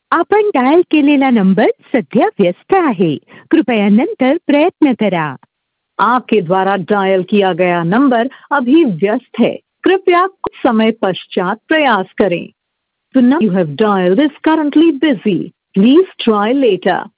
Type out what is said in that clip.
आपण डायल केलेला नंबर सध्या व्यस्त आहे. कृपया नंतर प्रयत्न करा. आपके द्वारा डायल किया गया नंबर अभी व्यस्त है, कृपया कुछ समय पश्चात प्रयास करें. The number you have dialed is currently busy. Please try later.